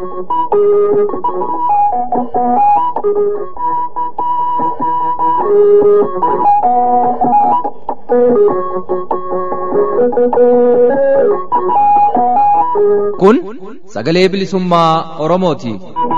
Kun sagalee bilisummaa Oromooti.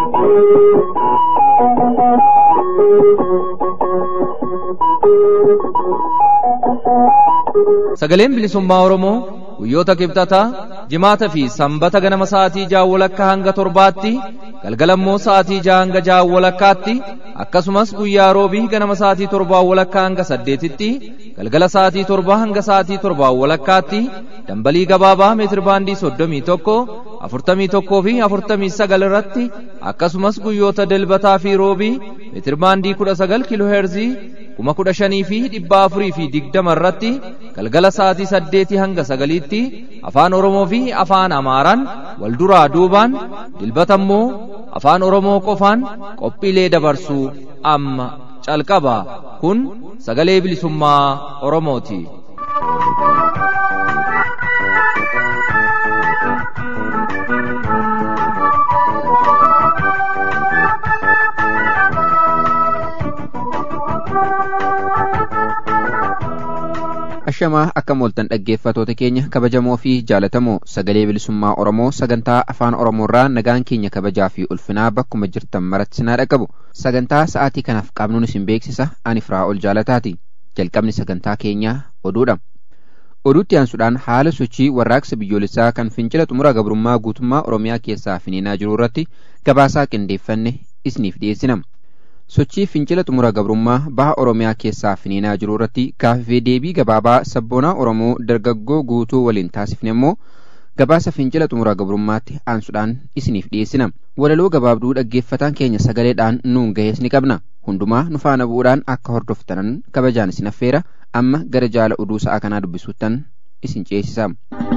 Sagaleen bilisummaa Oromoo guyyoota kibxataa, jimaata fi sanbata ganama sa'aatii 6 walakkaa hanga 7tti, galgalammoo sa'aatii 6 hanga 6 walakkaatti, akkasumas guyyaa roobii ganama sa'aatii 7 walakkaa hanga 8tti, galgala sa'aatii 7 hanga sa'aatii 7 walakkaatti, dambalii gabaabaa meetir baandii 31, 41 fi 49 irratti, akkasumas guyyoota dilbataa fi roobii meetir baandii 19 kiiloo heerzii 15,000 fi 420 irratti, galgala sa'aatii 8 hanga 9tti afaan Oromoo fi afaan Amaaraan wal duraa duubaan, dilbata immoo afaan Oromoo qofaan qophiilee dabarsuu amma calqaba. Kun sagalee bilisummaa Oromooti. Ashamaa akka mooltan dhaggeeffatoota keenya kabajamoo fi jaalatamoo, sagalee bilisummaa Oromoo sagantaa afaan Oromoorraa nagaan keenya kabajaa fi ulfinaa bakkuma jirtan maratti sinaa dhaqabu. Sagantaa sa'aatii kanaaf qabnuun isin beeksisa. Ani Firaa'ol Jaalataati. Jalqabni sagantaa keenyaa oduudha. Oduutti aansuudhaan haala sochii warraaqsa biyyoolessaa kan fincila xumura gabrummaa guutummaa Oromiyaa keessaa finiinaa jiru irratti gabaasaa qindeeffanne isiniif dhiyeessina. Sochii fincila xumura gabrummaa baha Oromiyaa keessaa finiinaa jiru irratti gaaffii deebii gabaabaa sabboonaa Oromoo dargaggoo guutuu waliin taasifne immoo gabaasa fincila xumura gabrummaatti aansuudhaan isiniif dhiyeessina. Walaloo gabaabduu dhaggeeffataan keenya sagaleedhaan nuun gahees ni qabna. Hundumaa nu faana bu'uudhaan akka hordoftanan kabajaan isin affeera. Amma gara jaala oduu sa'a kanaa dubbisuuttan isin ceesisa.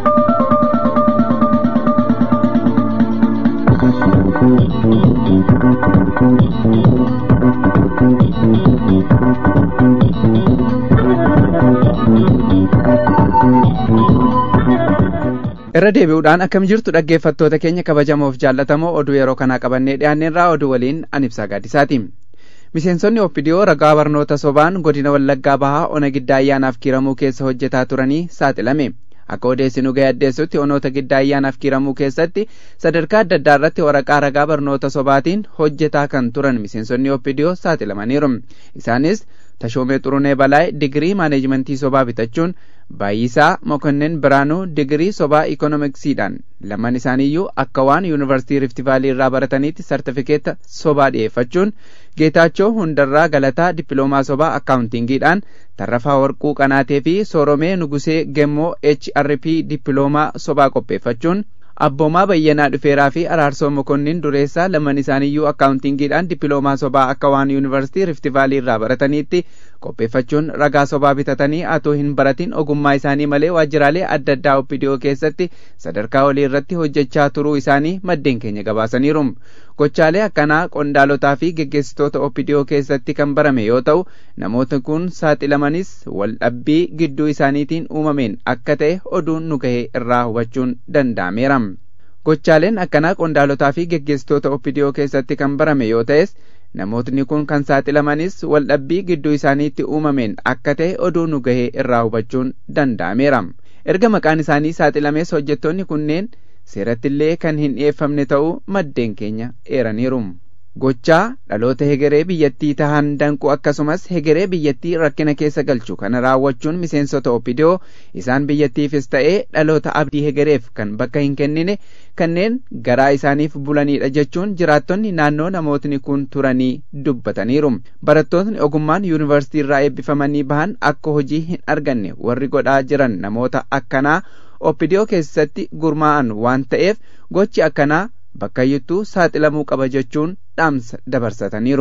Irra deebi'uudhaan akkam jirtu dhaggeeffattoota keenya kabajamoof jaallatamoo, oduu yeroo kanaa qabannee dhiyaanneerraa oduu waliin ani Ibsaa Gaaddisaati. Miseensonni OPDO ragaa barnoota sobaan godina Wallaggaa bahaa ona giddaa ayyaanaaf kiiramuu keessa hojjetaa turanii saaxilame. Akka odeessinu ga'ee addeessutti onoota giddaa ayyaanaaf kiiramuu keessatti sadarkaa adda addaa irratti waraqaa ragaa barnoota sobaatiin hojjetaa kan turan miseensonni OPDO saaxilamaniiru. Isaanis Tashoomee Xurunee Balaay digirii maaneejmentii sobaa bitachuun, Baay'isaa Mokonnin Biraanuu digirii sobaa ikoonomiksiidhaan, lamaan isaaniiyyuu akka waan yuunivarsiitii Rift Vaalii irraa barataniitti sartifikeeta sobaa dhiyeeffachuun, Geetaachoo Hundarraa Galataa dippiloomaa sobaa akkaawuntingiidhaan, Tarrafaa Warquu Qanaatee fi Sooromee Nugusee Gemmoo HRP dippiloomaa sobaa qopheeffachuun, Abboomaa Bayyanaa Dhufeeraa fi Araarsoo Mokonnin Dureessaa lamaan isaaniiyyuu akkaawuntingiidhaan dippiloomaa sobaa akka waan yuunivarsiitii Rift Vaalii irraa barataniitti qopheeffachuun ragaa sobaa bitatanii atoo hin baratin ogummaa isaanii malee waajjiraalee adda addaa OPDO keessatti sadarkaa olii irratti hojjechaa turuu isaanii maddeen keenya gabaasaniiru. Gochaalee akkanaa qondaalotaa fi geggeessitoota OPDO keessatti kan barame yoo ta'u, namoota kun saaxilamanis waldhabbii gidduu isaaniitiin uumameen akka ta'e oduun nu gahe irraa hubachuun danda'ameera. Gochaaleen akkanaa qondaalotaa fi geggeessitoota OPDO keessatti kan barame yoo ta'es, namootni kun kan saaxilamanis waldhabbii gidduu isaaniitti uumameen akka ta'e oduun nu gahe irraa hubachuun danda'ameera. Erga maqaan isaanii saaxilamees hojjettoonni kunneen seerattillee kan hin dhiyeeffamne ta'uu maddeen keenya eeraniiru. Gochaa dhaloota hegeree biyyattii tahan danqu akkasumas hegeree biyyattii rakkina keessa galchu kana raawwachuun miseensota OPDO isaan biyyattiifis ta'ee dhaloota abdii hegereef kan bakka hin kennine kanneen garaa isaaniif bulanidha jechuun jiraattonni naannoo namootni kun turanii dubbataniiru. Barattootni ogummaan yuunivarsiitii irraa eebbifamanii bahan akka hojii hin arganne warri godhaa jiran namoota akkanaa OPDO keessatti gurmaa'an waan ta'eef gochi akkanaa bakkayyittuu saaxilamuu qaba jechuun dhaamsa dabarsataniiru.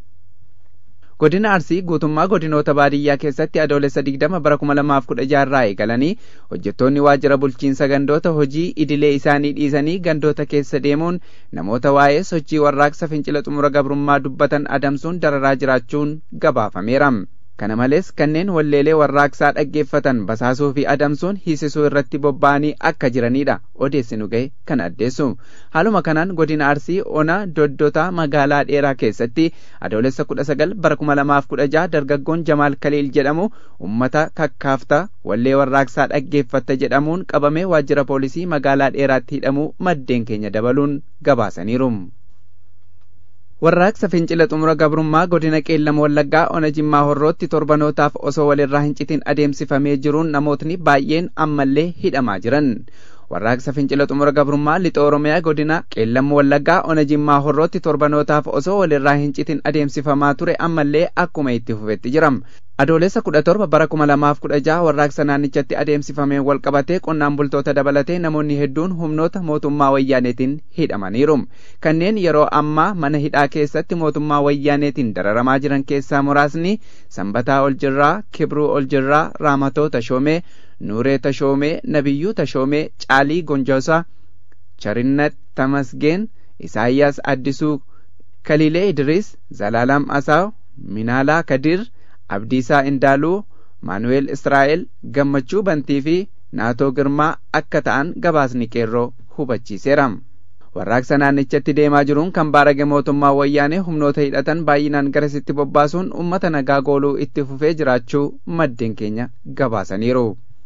Godina Arsii guutummaa godinoota baadiyyaa keessatti adoolessa 20 bara 2016 irraa eegalanii hojjettoonni waajjira bulchiinsa gandoota hojii idilee isaanii dhiisanii gandoota keessa deemuun namoota waa'ee sochii warraaqsa fincila xumura gabrummaa dubbatan adamsuun dararaa jiraachuun gabaafameera. Kana malees kanneen walleelee warraaqsaa dhaggeeffatan basaasuu fi adamsuun hiisisuu irratti bobba'anii akka jiranidha odeessinu ga'e kan addeessu. Haaluma kanaan godina Arsii Ona Doddotaa magaalaa Dheeraa keessatti adoolessa 19 bara 2016 dargaggoon Jamaal Kaliil jedhamu ummata kakkaafta wallee warraaqsaa dhaggeeffatta jedhamuun qabamee waajjira poolisii magaalaa Dheeraatti hidhamuu maddeen keenya dabaluun gabaasaniiru. Warraaqsa fincila xumura gabrummaa godina Qeellam Wallaggaa Ona Jimmaa Horrootti torbanootaaf osoo walirraa hin citin adeemsifamee jiruun namootni baay'een ammallee hidhamaa jiran. Warraaqsa fincila xumura gabrummaa lixa Oromiyaa godina Qeellam Wallaggaa Ona Jimmaa Horrootti torbanootaaf osoo walirraa hin citin adeemsifamaa ture ammallee akkuma itti fufetti jira. Adoolessa 17 bara 2016 warraaqsa naannichatti adeemsifameen walqabatee qonnaan bultoota dabalatee namoonni hedduun humnoota mootummaa wayyaaneetiin hidhamaniiru. Kanneen yeroo ammaa mana hidhaa keessatti mootummaa wayyaaneetiin dararamaa jiran keessaa muraasni Sanbataa Oljirraa, Kibruu Oljirraa, Raamatoo Tashoomee, Nuuree Tashoomee, Nabiyyuu Tashoomee, Caalii Gonjoosaa, Charinnat Tamasgeen, Isaayyaas Addisuu, Kaliilee Idriis, Zalaalam Asaaw, Minaalaa Kadir, Abdiisaa Indaaluu, Maanuweel Israa'el, Gammachuu Bantii fi Naatoo Girmaa akka ta'an gabaasni qeerroo hubachiiseera. Warraaqsa naannichatti deemaa jiruun kan baarage mootummaa wayyaanee humnoota hidhatan baay'inaan garasitti bobbaasuun uummata nagaa gooluu itti fufee jiraachuu maddeen keenya gabaasaniiru.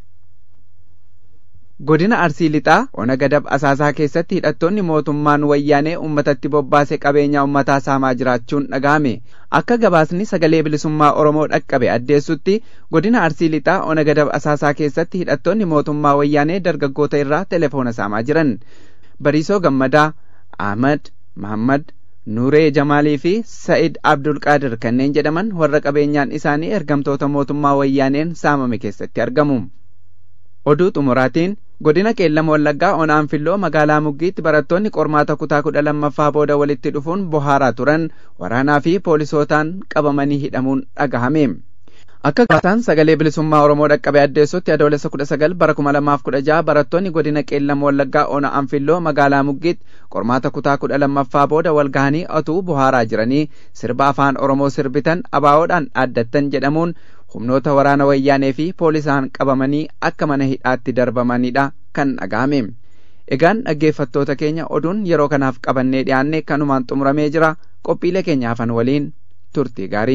Godina Arsii Lixaa Ona Gadab Asaasaa keessatti hidhattoonni mootummaan wayyaanee uummatatti bobbaase qabeenya uummataa saamaa jiraachuun dhaga'ame. Akka gabaasni sagalee bilisummaa Oromoo dhaqqabe addeessutti godina Arsii Lixaa Ona Gadab Asaasaa keessatti hidhattoonni mootummaa wayyaanee dargaggoota irraa telefoona saamaa jiran. Bariisoo Gammadaa, Ahmad, Mahammad, Nuuree Jamaalii fi Sa'id Abdul Qaadir kanneen jedhaman warra qabeenyaan isaanii ergamtoota mootummaa wayyaaneen saamame keessatti argamu. Oduu xumuraatiin godina Qeellam Wallaggaa Ona Anfilloo magaalaa Muggiitti barattoonni qormaata kutaa 12ffaa booda walitti dhufuun bohaaraa turan waraanaa fi poolisootaan qabamanii hidhamuun dhagahame. Akka gabaasaan sagalee bilisummaa Oromoo dhaqqabe addeessutti adoolessa 19 bara 2016 barattoonni godina Qeellam Wallaggaa Ona Anfilloo magaalaa Muggiitti qormaata kutaa 12ffaa booda wal gahanii otuu bohaaraa jiranii sirba afaan Oromoo sirbitan abaawoodhaan dhaaddattan jedhamuun humnoota waraana wayyaanee fi poolisaan qabamanii akka mana hidhaatti darbamanidha kan dhaga'ame. Egaan dhaggeeffattoota keenya oduun yeroo kanaaf qabannee dhiyaanne kanumaan xumuramee jira. Qophiilee keenya hafan waliin turtii gaarii.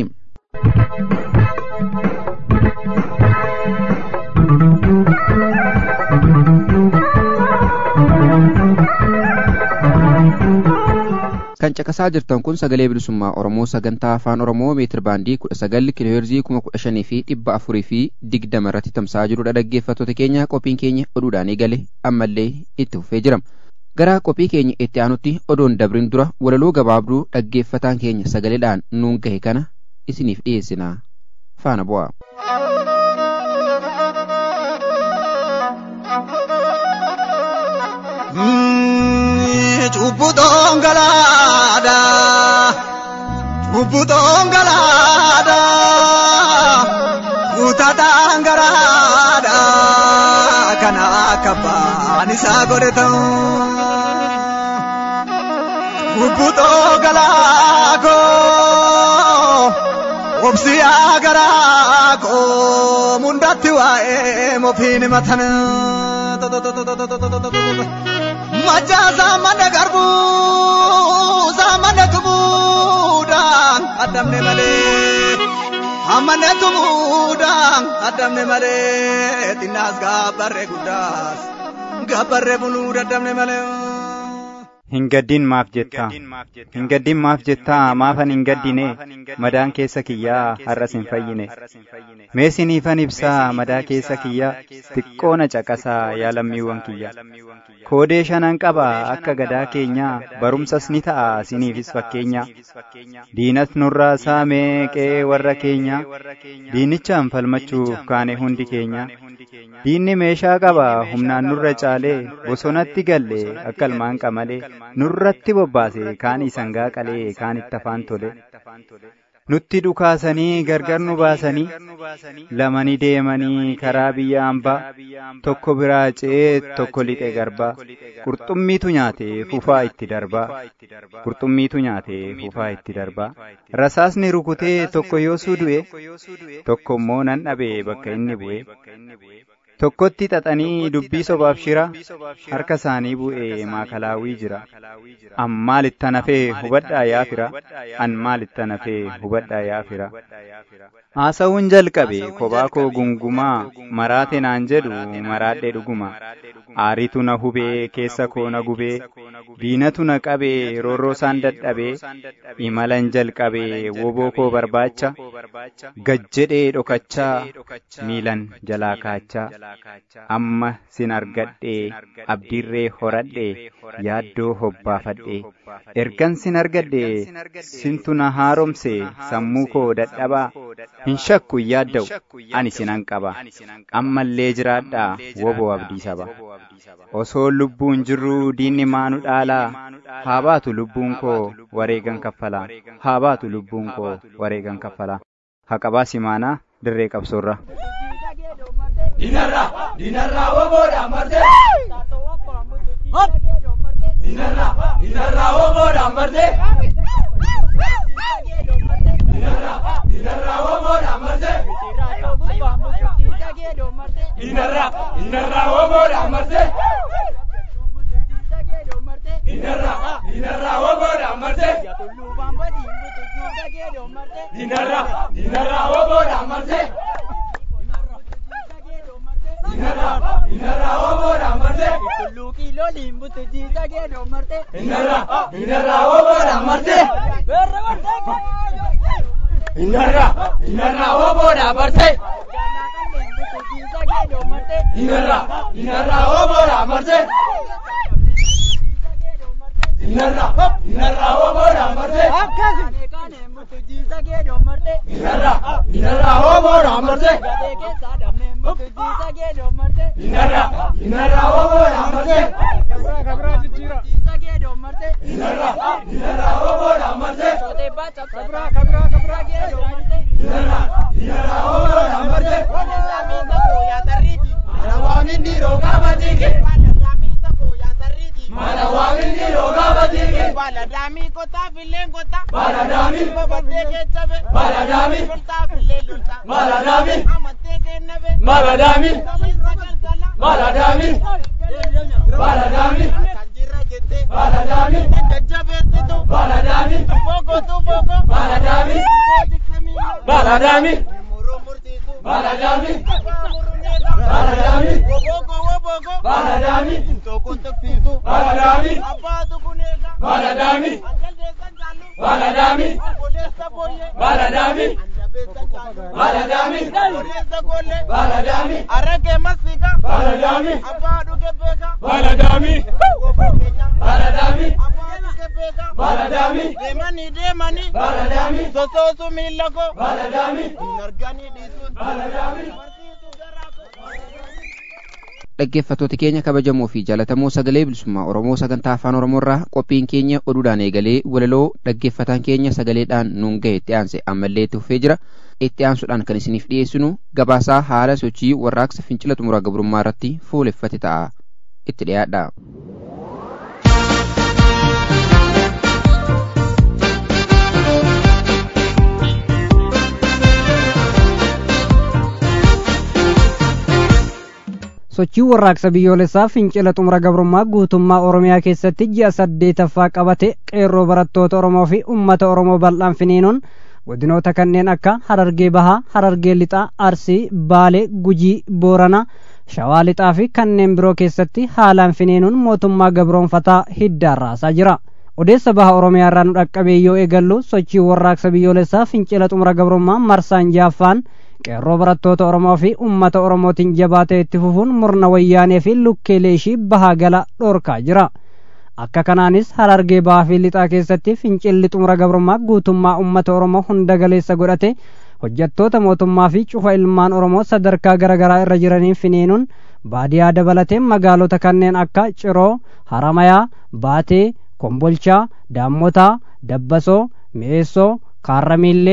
Kan caqasaa jirtan kun sagalee bilisummaa Oromoo sagantaa afaan Oromoo meetir baandii 19 kiloheerzii 15,000 fi 400 fi 20 irratti tamsa'aa jirudha. Dhaggeeffattoota keenya qophiin keenya oduudhaan eegale ammallee itti fufee jira. Gara qophii keenya itti aanutti odoon dabrin dura walaloo gabaabduu dhaggeeffataan keenya sagaleedhaan nuun gahe kana isiniif dhiyeessina. Faana bu'aa. Chubbu Dongalaada, Chubbu Dongalaada, Utata Angaraada, Kana Kabani Sagoretam, Chubbu Dongalaako, Obsiya Garaako, Mundatti wae Mopini Matana. Maja zaman garbu zaman tumudan adamne male amane tumudan adamne male tinas gabarre gudas gabarre bulu adamne male Hingaddin maaf jetta maafan hingaddine madaan keessa kiyyaa har'as hin fayyine meesiniifan ibsaa madaa keessa kiyyaa xiqqoona caqasaa yaa lammiiwwan kiyya koodee shanan qaba akka gadaa keenya barumsas ni ta'a siniifis fakkeenya diinas nurraa saamee qe'ee warra keenya diinichaan falmachuuf kaane hundi keenya diinni meeshaa qaba humnaan nurra caalee bosonatti galle akka ilmaan qamalee nurratti bobbaase kaan isangaa qalee kaan itti afaan tole nutti dhukaasanii gargar nu baasanii lamanii deemanii karaa biyya hambaa tokko biraa ce'ee tokko lixe garbaa qurxummiitu nyaate fufaa itti darbaa qurxummiitu nyaate fufaa itti darbaa rasaasni rukutee tokko yoosuu du'e tokko immoo nan dhabe bakka inni bu'e tokkotti xaxanii dubbii sobaaf shira harka isaanii bu'ee maakalaawii jira an maalittan hafee hubadhaa yaa fira an maalittan hafee hubadhaa yaa fira haasa'uun jalqabe kophaa koo gungumaa maraate naan jedhu maraadhe dhuguma aariitu na hubee keessa koo na gubee diinatu na qabee roorroo isaan dadhabee imalan jalqabee woboo koo barbaacha gajjedhee dhokachaa miilan jalaa kaachaa amma sin argadhee abdiirree horadhee yaaddoo hobbaafadhee ergan sin argadhee sintu na haaromse sammuu koo dadhabaa hin shakku yaadda'u ani sinan qaba ammallee jiraadhaa woboo abdii saba osoo lubbuun jirru diinni maanu dhaalaa haa baatu lubbuun koo wareegan kaffalaa haa baatu lubbuun koo wareegan kaffalaa haqabaa simaanaa dirree qabsoorra dinarra woboodha marte dinarra woboodha marte dinarra woboodha marte dinarra woboodha marte dinarra woboodha marte dinarra woboodha marte dinarra woboodha marte tulluuqii looliin butu jiisa geedoo marte dinarra woboodha marte dinarra woboodha marte dinarra woboodha marte dinarra woboodha marte dinarra woboodha marte dinarra woboodha marte dinarra woboodha marte dinarra woboodha marte waamin dhiiroo gaafatike mana waamin dhiiroo gaafatike baladami kota fileen kota baladami babatee kechabe baladami kota fileen lolta baladami amatee kennabe baladami baladami baladami kanjira jette baladami kajabeetitu baladami tufoko baladami baladami baladami baladami wobogo baladami toko tokfitu baladami abadu kunega baladami baladami baladami baladami baladami arake masika baladami abadu kebeka baladami baladami abadu kebeka baladami demani baladami sososu milako baladami nargani disun baladami dhaggeeffattoota keenya kabajamoo fi jaallatamoo sagalee bilisummaa Oromoo sagantaa afaan Oromoorraa qophiin keenya oduudhaan eegalee walaloo dhaggeeffataan keenya sagaleedhaan nuun ga'e itti aanse ammallee itti fufee jira. Itti aansuudhaan kan isiniif dhiyeessinu gabaasaa haala sochii warraaqsa fincila xumuraa gabrummaa irratti fuuleffate ta'a. Itti dhiyaadha. sochii warraaqsa biyyoolessaa fincila xumura gabrummaa guutummaa Oromiyaa keessatti ji'a 8ffaa qabate qeerroo barattoota Oromoo fi uummata Oromoo bal'aan finiinuun godinoota kanneen akka Harargee Bahaa, Harargee Lixaa, Arsii, Baalee, Gujii, Booranaa, Shawaa Lixaa fi kanneen biroo keessatti haalaan finiinuun mootummaa gabroonfataa hiddaan raasaa jira. Odeessa baha Oromiyaa irraa nu dhaqqabee yoo eegallu sochii warraaqsa biyyoolessaa fincila xumura gabrummaa marsaan jaaffaan qeerroo barattoota Oromoo fi uummata Oromootiin jabaatee itti fufuun murna wayyaanee fi lukkeelee ishii bahaa gala dhorkaa jira. Akka kanaanis Harargee Bahaa fi Lixaa keessatti fincilli xumura gabrummaa guutummaa uummata Oromoo hunda galeessa godhate hojjettoota mootummaa fi cufa ilmaan Oromoo sadarkaa garaagaraa irra jiraniin finiinuun baadiyaa dabalatee magaalota kanneen akka Ciroo, Haramayaa, Baatee, Kombolchaa, Daammotaa, Dabbasoo, Mi'eessoo, Kaarramiillee,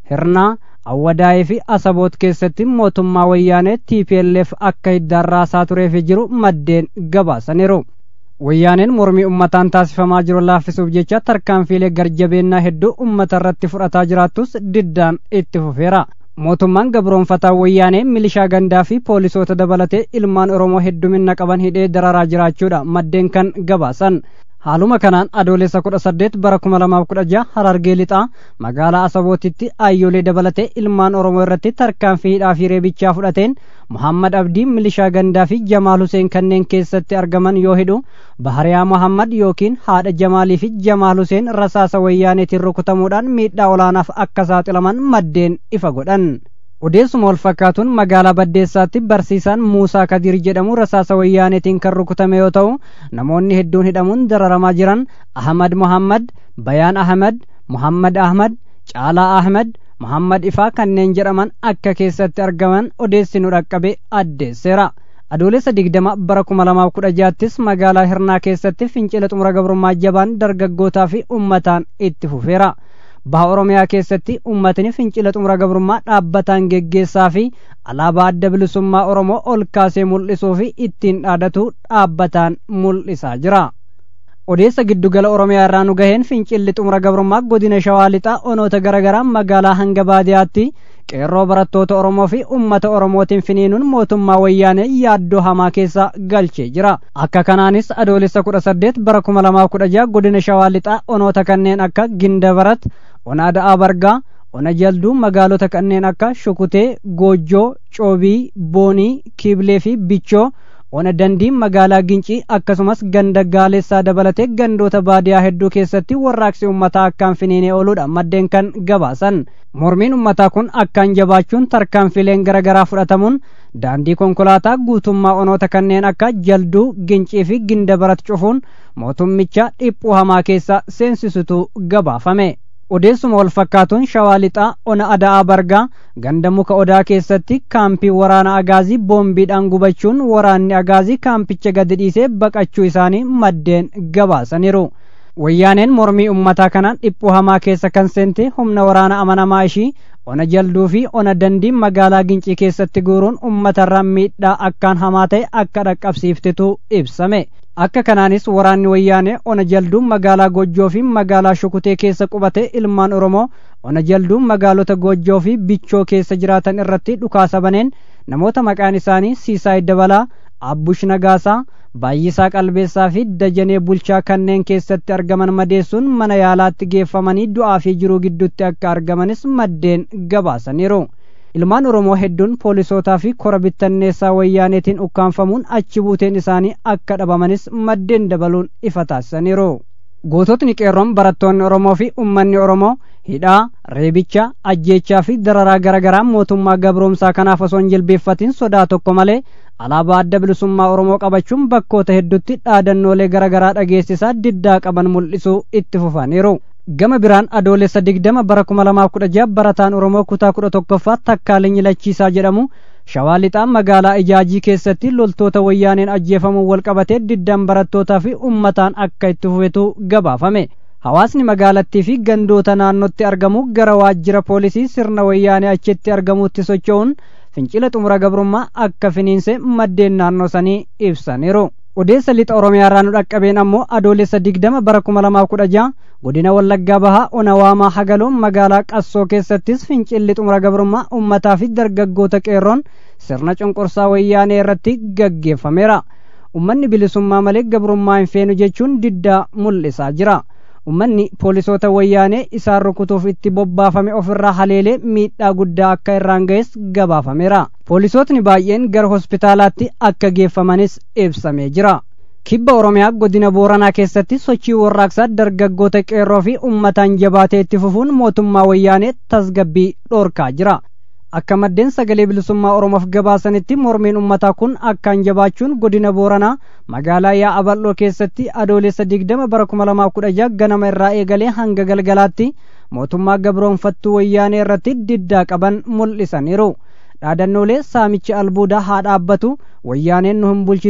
Hirnaa, Awwadaayii fi Asaboot keessatti mootummaa wayyaanee TPLF akka hiddaarraasaa tureef jiru maddeen gabaasaniiru. Wayyaaneen mormii ummataan taasifamaa jiru laaffisuuf jecha tarkaanfiilee garjabeennaa hedduu ummata irratti fudhataa jiraattus diddaan itti fufeera. Mootummaan gabroonfataa wayyaanee milishaa gandaa fi poolisoota dabalatee ilmaan Oromoo heddumina qaban hidhee dararaa jiraachuudha maddeen kan gabaasan. Haaluma kanaan adoolessa 18 bara 2016 Harargee lixaa magaalaa Asabootitti ayyoolee dabalatee ilmaan Oromoo irratti tarkaanfii hidhaa fi reebichaa fudhateen Muhammad Abdii milishaa gandaa fi Jamaal Huseen kanneen keessatti argaman yoo hidhu Bahariyaa Muhammad yookiin haadha Jamaalii fi Jamaal Huseen rasaasa wayyaaneetiin rukutamuudhaan miidhaa olaanaaf akka saaxilaman maddeen ifa godhan. Odeessuma wal fakkaatuun magaalaa Baddeessaatti barsiisaan Muusaa Kadir jedhamu rasaasa wayyaaneetiin kan rukutame yoo ta'u namoonni hedduun hidhamuun dararamaa jiran Ahmad Muhammad, Bayaan Ahmad, Muhammad Ahmad, Caalaa Ahmad, Muhammad Ifaa kanneen jedhaman akka keessatti argaman odeessi nu dhaqqabe addeesseera. Adoolessa 20 bara 2016ttis magaalaa Hirnaa keessatti fincila xumura gabrummaa jabaan dargaggootaa fi ummataan itti fufeera. Baha Oromiyaa keessatti ummatni fincila xumura gabrummaa dhaabbataan geggeessaa fi alaabaa adda bilisummaa Oromoo ol kaasee mul'isuu fi ittiin dhaadatu dhaabbataan mul'isaa jira. Odeessa giddugala Oromiyaa irraa nu gaheen fincilli xumura gabrummaa godina Shawaa lixaa onoota garaagaraa magaalaa hanga baadiyaatti qeerroo barattoota Oromoo fi ummata Oromootiin finiinuun mootummaa wayyaanee yaaddoo hamaa keessa galchee jira. Akka kanaanis adoolessa 18 bara 2016 godina Shawaa lixaa onoota kanneen akka Gindabarat, Ona Da'aa Bargaa, Ona Jalduu magaalota kanneen akka Shukutee, Goojjoo, Coobii, Boonii, Kiiblee fi Bichoo, Ona Dandii magaalaa Gincii akkasumas ganda Gaalessaa dabalatee gandoota baadiyaa hedduu keessatti warraaqsi ummataa akkaan finiinee ooluudha maddeen kan gabaasan. Mormiin ummataa kun akkaan jabaachuun tarkaanfileen garaagaraa fudhatamuun daandii konkolaataa guutummaa onoota kanneen akka Jalduu, Gincii fi Gindabarat cufuun mootummicha dhiphuu hamaa keessa seensisutu gabaafame. Odeessuma wal fakkaatuun Shawaa lixaa Ona Ada'aa Bargaa ganda muka Odaa keessatti kaampii waraana Agaazii boombiidhaan gubachuun waraanni Agaazii kaampicha gadi dhiisee baqachuu isaanii maddeen gabaasaniiru. Wayyaaneen mormii ummataa kanaan dhiphuu hamaa keessa kan seente humna waraana amanamaa ishii Ona Jalduu fi Ona Dandii magaalaa Gincii keessatti guuruun ummatarraa miidhaa akkaan hamaa ta'e akka dhaqqabsiiftetu ibsame. Akka kanaanis waraanni wayyaanee Ona Jalduu magaalaa Goojjoo fi magaalaa Shukutee keessa qubate ilmaan Oromoo Ona Jalduu magaalota Goojjoo fi Bichoo keessa jiraatan irratti dhukaasa baneen namoota maqaan isaanii Siisaay Dabalaa, Abbush Nagaasaa, Baay'isaa Qalbeessaa fi Dajanee Bulchaa kanneen keessatti argaman madeessuun mana yaalaatti geeffamanii du'aa fi jiruu gidduutti akka argamanis maddeen gabaasaniiru. Ilmaan Oromoo hedduun poolisootaa fi kora bittanneessaa wayyaaneetiin ukkaanfamuun achi buuteen isaanii akka dhabamanis maddeen dabaluun ifa taasisaniiru. Goototni qeerroon barattoonni Oromoo fi ummanni Oromoo hidhaa, reebicha, ajjeechaa fi dararaa garaagaraa mootummaa gabroomsaa kanaaf osoo hin jilbeeffatin sodaa tokko malee alaabaa adda bilisummaa Oromoo qabachuun bakkoota hedduutti dhaadannoolee garaagaraa dhageessisaa diddaa qaban mul'isuu itti fufaniiru. Gama biraan adoolessa 20 bara 2016 barataan Oromoo kutaa 11ffaa Takkaalinyi Lachiisaa jedhamu Shawaa lixaa magaalaa Ijaajii keessatti loltoota wayyaaneen ajjeefamuun wal qabatee diddaan barattootaa fi ummataan akka itti fufetu gabaafame. Hawaasni magaalattii fi gandoota naannootti argamu gara waajjira poolisii sirna wayyaanee achitti argamuutti socho'uun fincila xumura gabrummaa akka finiinse maddeen naannoo sanii ibsaniiru. Odeessa lixa Oromiyaa irraa nu dhaqqabeen ammoo adoolessa 20 bara 2016 godina Wallaggaa Bahaa Ona Waamaa Hagaloon magaalaa Qassoo keessattis fincilli xumura gabrummaa ummataa fi dargaggoota qeerroon sirna cunqursaa wayyaanee irratti gaggeeffameera. Ummanni bilisummaa malee gabrummaa hin feenu jechuun diddaa mul'isaa jira. Ummanni poolisoota wayyaanee isaan rukutuuf itti bobbaafame ofirraa haleelee miidhaa guddaa akka irraan ga'es gabaafameera. Poolisootni baay'een gara hospitaalaatti akka geeffamanis ibsamee jira. Kibba Oromiyaa godina Booranaa keessatti sochii warraaqsaa dargaggoota qeerroo fi ummataan jabaatee itti fufuun mootummaa wayyaanee tasgabbii dhorkaa jira. Akka maddeen sagalee bilisummaa Oromoof gabaasanitti mormiin ummataa kun akkaan jabaachuun godina Booranaa magaalaa Yaa'a Bal'oo keessatti adoolessa 20 bara 2016 ganama irraa eegalee hanga galgalaatti mootummaa gabroonfattuu wayyaanee irratti diddaa qaban mul'isaniiru. Dhaadannoolee saamichi albuudaa haa dhaabbatu, wayyaaneen nu hin bulchitu,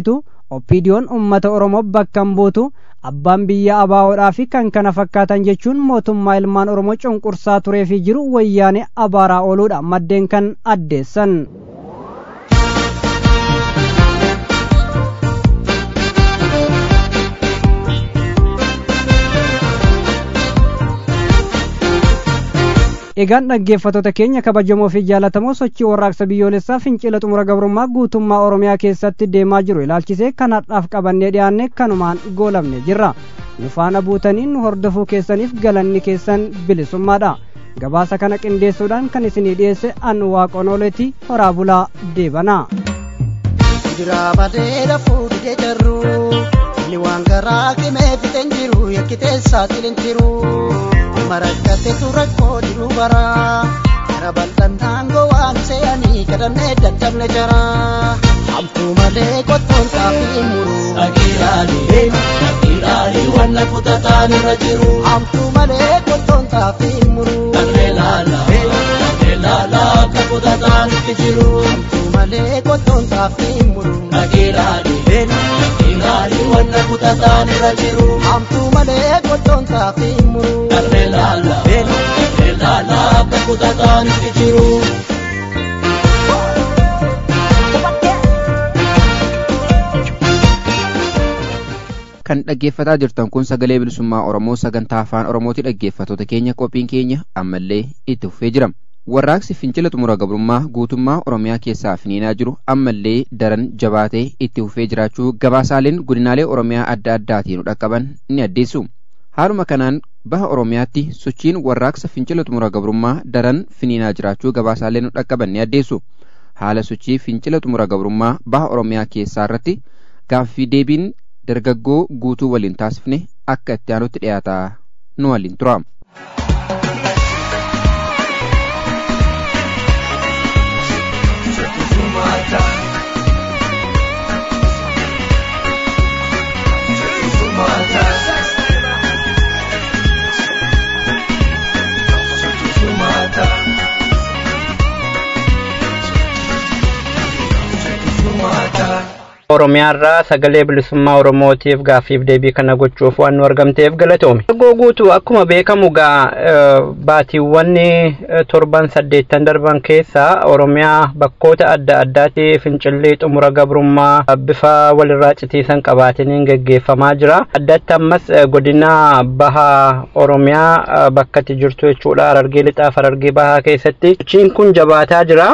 oppiidiyoon uummata Oromoo bakka hin buutu abbaan biyya abaawoodhaa fi kan kana fakkaatan jechuun mootummaa ilmaan Oromoo cunqursaa turee fi jiru wayyaanee abaaraa ooluudha maddeen kan addeessan. Egaan dhaggeeffattoota keenya kabajamoo fi jaallatamoo sochii warraaqsa biyyoolessaa fincila xumura gabrummaa guutummaa Oromiyaa keessatti deemaa jiru ilaalchisee kan har'aaf qabannee dhiyaanne kanumaan goolabne jirra. Nu faana buutanii nu hordofuu keessaniif galanni keessan bilisummaadha. Gabaasa kana qindeessuudhaan kan isinii dhiyeesse an waaqonooleeti horaa bulaa deebanaa. Jira badeera fuudhee jarru ni waan garaa qimee fixeen jiru yakkitee saaxileen jiru. Marakkate turakko jiru bara rabaltan tango waan se'anii kadhannee dadhabne jara hamtuu malee qottoon xaafii muru dhaqiidhaanii wanna kutataan irra jiru hamtuu malee qottoon xaafii muru dhaqiidhaala akka kutataan itti jiru hamtuu malee qottoon xaafii muru dhaqiidhaanii wanna kutataan irra jiru hamtuu malee qottoon xaafii muru Elala akka kutataan itti jiru. Kan dhaggeeffataa jirtan kun sagalee bilisummaa Oromoo sagantaa afaan Oromooti. Dhaggeeffattoota keenya qophiin keenya ammallee itti fufee jira. Warraaqsi fincila xumura gabrummaa guutummaa Oromiyaa keessaa finiinaa jiru ammallee daran jabaatee itti fufee jiraachuu gabaasaaleen godinaalee Oromiyaa adda addaatiin dhaqqaban ni addeessu. Haaluma kanaan baha Oromiyaatti sochiin warraaqsa fincila xumura gabrummaa daran finiinaa jiraachuu gabaasaaleen dhaqqaban ni addeessu. Haala sochii fincila xumura gabrummaa baha Oromiyaa keessaa irratti gaaffii deebiin dargaggoo guutuu waliin taasifne akka itti aanutti dhiyaataa nu waliin tura. Oromiyaarraa sagalee bilisummaa Oromootiif gaaffiif deebii kana gochuuf waan nu argamteef galatoome. Dargaggoo guutuu akkuma beekamu baatiiwwan 7-8 darban keessa Oromiyaa bakkoota adda addaatti fincilli xumura gabrummaa bifa walirraa citiisan qabaataniin gaggeeffamaa jira. Addatti ammas godina baha Oromiyaa bakkatti jirtu jechuudha Harargee lixaa Harargee bahaa keessatti sochiin kun jabaataa jira.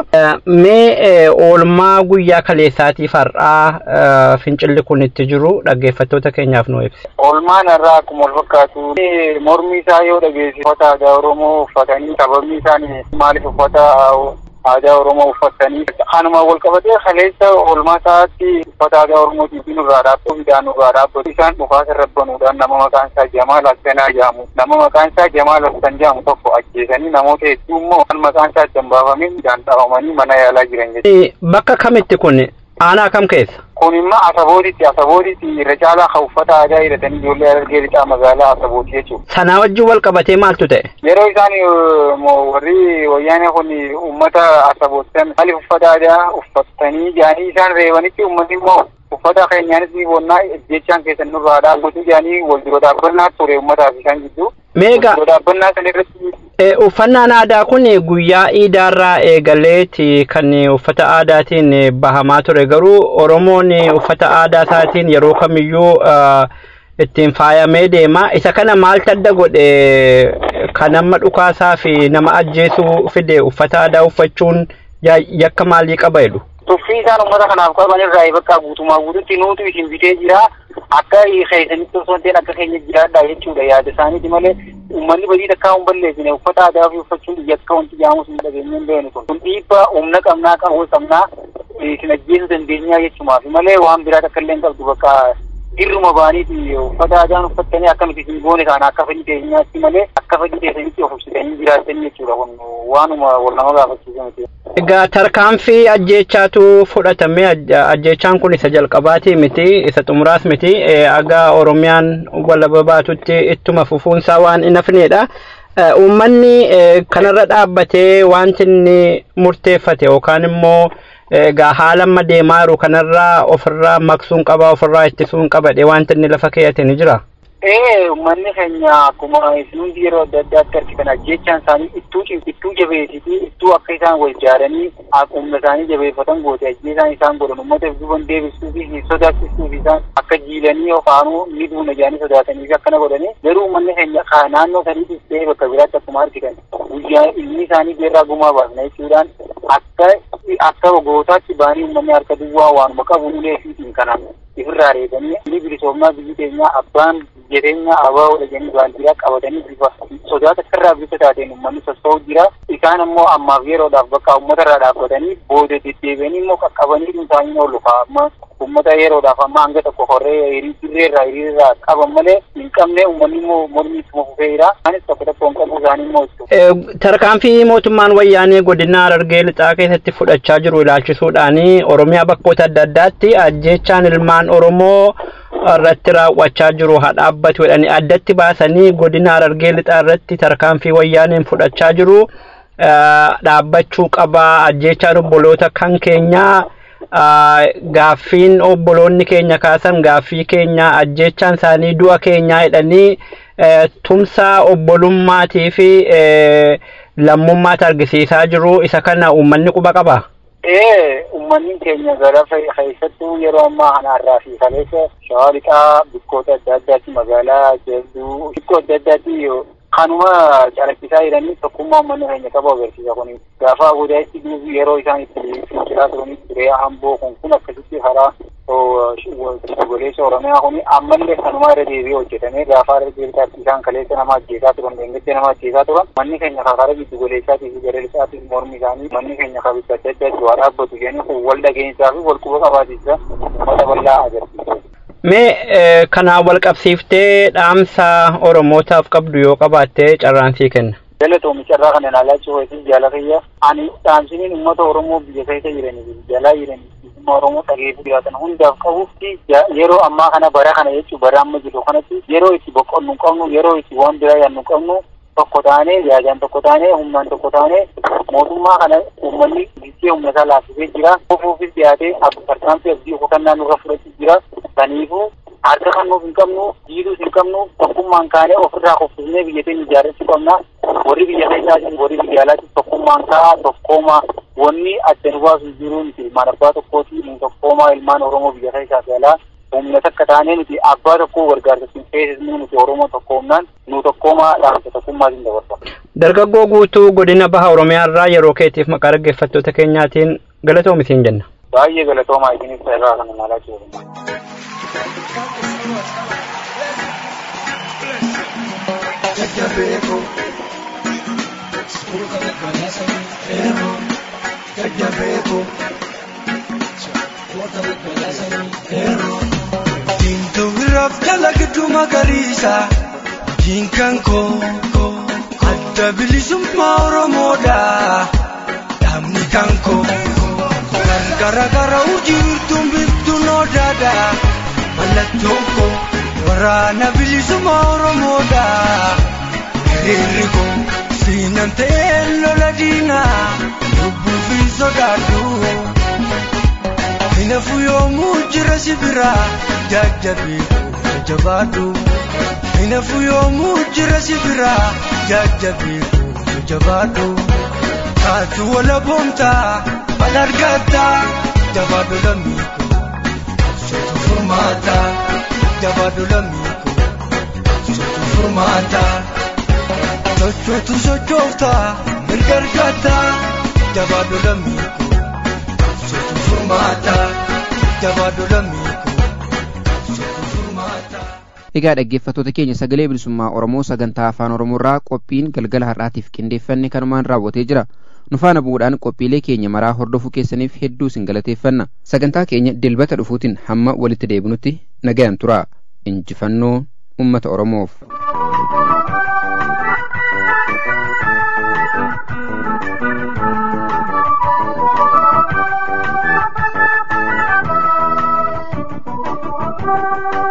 Mee oolmaa guyyaa kaleessaatiif har'aa fincilli kun itti jiru dhaggeeffattoota keenyaaf nu ibsi. Oolmaan irraa akkuma wal fakkaatu mormii isaa yoo dhageessi uffata aadaa Oromoo uffatanii sababni isaanii maaliif uffata aadaa Oromoo uffatanii anuma wal qabatee kaleessa oolmaa isaatti uffata aadaa Oromootiin nurraa dhaabbatu midhaan nurraa dhaabbatu isaan dhukaasa rabbanuudhaan nama maqaan isaa Jamaal Hassanaa jedhamu nama maqaan isaa Jamaal Hassan jedhamu tokko ajjeesanii namoota hedduu immoo maqaan isaa dambaafamee midhaan dhaabamanii mana yaalaa jiran jechuudha. Bakka kamitti kun? Aanaa kam keessa? Kun immoo Asabooditti irra caalaa kan uffata aadaa hidhatanii ijoollee Harargee lixaa magaalaa Asabooti jechuudha. Sanaa wajjin wal qabatee maaltu ta'e? Yeroo isaan warri wayyaanee kun uummata Asabootan maaliif uffata aadaa uffatanii jedhanii isaan reebanitti uummanni immoo uffata keenyaanis ni boonnaa jechaan keessan nurraa dhaabbatu jedhanii wal dura dhaabbannaa ture uummataaf isaan gidduu. Meeqa? Wal dura dhaabbannaa san irratti uffannaan aadaa kun guyyaa iidaarraa eegaleeti kan uffata aadaatiin bahamaa ture garuu Oromoon uffata aadaa isaatiin yeroo kamiyyuu ittiin faayamee deema. Isa kana maaltu adda godhe kan amma dhukaasaa fi nama ajjeesuu fide uffata aadaa uffachuun yakka maalii qaba jedhu? Tuffii isaan uummata kanaaf qaban irraa bakka guutumaa guututti nuutu isin bitee jira akka keessanitti osoo ta'een akka keenya jiraadha jechuudha yaada isaaniiti malee uummanni badii takkaa hin balleessine uffata aadaa fi uffachuun yakka wanti jaamus hin dhageenye hin beeknu kun dhiibbaa humna qabnaa qabu qabnaa isin ajjeesuu dandeenyaa jechumaaf malee waan biraa takka illee hin qabdu bakka dirruma baaniiti uffata aadaan uffattanii akkamitti isin goone taana akka fedhii teenyaatti malee akka fedhii teessanitti of ibsitanii jiraatanii jechuudha kun waanuma wal nama gaafachiisa miti. Egaa tarkaanfii ajjeechaatu fudhatame ajjeechaan kun isa jalqabaati miti isa xumuraas miti aga Oromiyaan walaba baatutti ittuma fufuunsaa waan hin hafneedha. Uummanni kanarra dhaabbatee wanti inni murteeffate yookaan immoo egaa haala amma deemaa jiru kanarraa ofirraa maqsuun qaba ofirraa ittisuun qaba wanti inni lafa keeyyate ni jira. Uummanni keenya akkuma isin yeroo adda addaatti argitan ajjechaan isaanii ittuu jabeessiti ittuu akka isaan wal jaaranii humna isaanii jabeeffatan goote ajjeesaan isaan godhan uummata duuban deebisuu fi sodaachisuu fi isaan akka jiilanii yookaanuu ni duuna jaanii sodaatanii fi akkana godhanii garuu uummanni keenya naannoo sadiitis ta'ee bakka biraatti akkuma argitan guyyaa ilmi isaanii beerraa gumaa baasna jechuudhaan akka gootaatti baanii uummanni harka duwwaa waanuma qabu ulee fiitiin kanaan ifirraa reebanii ni bilisoomaa biyyi keenya abbaan jireenya abaa wajjin baandiraa qabatanii bifa sodaata irraa bilisa taateen uummanni sossoo'u jira isaan ammoo ammaaf yeroodhaaf bakka uummata irraa dhaabbatanii booda deddeebi'anii immoo qaqqabanii isaanii oolu amma uummata yeroodhaaf amma hanga tokko horree hiriirraa qaban malee hin qabne uummanni immoo mormii ittuma fufeera anis tokko hin qabu isaanii immoo tarkaanfii mootummaan wayyaanee godina Harargee lixaa keessatti fudhachaa jiru ilaalchisuudhaan Oromiyaa bakkoota adda addaatti ajjeechaan ilmaan Oromoo irratti raawwachaa jiru haa dhaabbatu jedhanii addatti baasanii godina Harargee lixaa irratti tarkaanfii wayyaaneen fudhachaa jiru dhaabbachuu qaba ajjeechaan obboloota kan keenyaa gaaffiin obboloonni keenya kaasan gaaffii keenya ajjeechaan isaanii du'a keenyaa jedhanii tumsa obbolummaatii fi lammummaatti argisiisaa jiru isa kana uummanni quba qaba. Uummanni keenya gara keessattuu yeroo ammaa kanarraa fi kaleessa shawaa lixaa bikkoota adda addaatti magaalaa jeelduu bikkoo adda addaatti kanuma calaqqisaa jedhanii tokkummaa uummanni keenya qabu agarsiisa kun gaafa boodaatti yeroo isaan itti fincilaa turanii turee hamboo kun akkasitti karaa goleessa Oromiyaa kun ammallee kanuma irra deebi'ee hojjetamee gaafa Harargeetti isaan kaleessa nama ajjeesaa turan deengatti nama ajjeesaa turan manni keenya karaa giddu goleessaatii fi galeessaatiif mormi isaanii manni keenya kabisa adda addaatti waa dhaabbatu jedhanii kun wal dhageenyisaa fi wal quba qabaatiisa uummata bal'aa agarsiisa. Mee kanaan wal qabsiiftee dhaamsa Oromootaaf qabdu yoo qabaatte carraansii kenna. Galatoomi carraa kana ilaalaa ho'iitiin jaallatayya ani dhaamsiniin uummata Oromoo biyya keessa jiranii jalaa jiranii Oromoo dhageessu jiraatan hundaaf qabuufi yeroo ammaa kana bara kana jechuun bara amma jiru kanatti yeroo itti boqonnu qabnu yeroo itti waan biraa yaannu qabnu tokko taanee yaadaan tokko taanee humnaan tokko taanee mootummaa kana uummanni biyyee humna isaa laaffisee jira ofuufis dhiyaatee tarkaanfii abdii hukannaa nurra fudhachuu jira saniifuu harka kannuuf hin qabnu jiidhuus hin qabnu tokkummaan kaanee ofirraa kuffisnee biyya keenya ijaarrachuu qabna warri biyya keessaatiin warri biyya alaatiin tokkummaan kaa'aa tokkoomaa wanni adda nu baasu jiru miti ilmaan abbaa tokkooti nu tokkoomaa ilmaan Oromoo biyya keessaa alaa humna takka taanee nuti abbaa tokkoo gargaarsatiin feesisnuu nuti Oromoo tokkoomnaan nu tokkoomaa dhaamsa tokkummaatiin dabarsa. Dargaggoo guutuu godina baha Oromiyaa irraa yeroo keetiif maqaa dhaggeeffattoota keenyaatiin galatoomi siin jenna. Baay'ee galatoomaa isinis irraa kana maalaa jiru. Dinto wiraf kalagdu magarisa jinkan ko adda bilisummaa Oromoodha damni kanko gara ujirtuun biftu noodaadha mallattoon ko waraana bilisummaa Oromoodha hiriirri ko siinamtee lola diinaa lubbuu fi sodaadhu hinafu yoomuu jira sibira jajjabe jabaadhu hinafu yoomuu jira sibira jajjabe jabaadhu kaatu wala boontaa bal argataa jabaadhu lammiiko sotu furmaata jabaadhu lammiiko sotu furmaata sochootu sochooftaa mirga argataa jabaadhu lammiiko sotu furmaata jabaadhu lammiiko sotu furmaata. Egaa dhaggeeffattoota keenya sagalee bilisummaa Oromoo sagantaa afaan Oromoorraa qophiin galgala har'aatiif qindeeffanne kanumaan raawwatee jira. Nu faana bu'uudhaan qophiilee keenya maraa hordofuu keessaniif hedduu isin galateeffanna. Sagantaa keenya dilbata dhufuutiin hamma walitti deebinutti nagayaan tura. Injifannoo uummata Oromoof. Thank you.